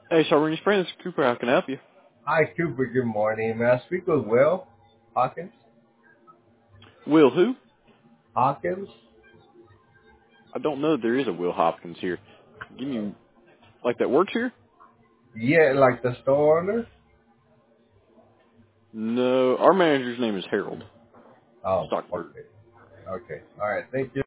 Hey, Sarvini Springs, Cooper, how can I help you? Hi, Cooper. Good morning. May I speak with Will Hawkins? Will who? Hawkins? I don't know. There is a Will Hopkins here. Give me, like that works here? Yeah, like the store owner? No, our manager's name is Harold Oh, Stockberg. okay. Okay. All right. Thank you.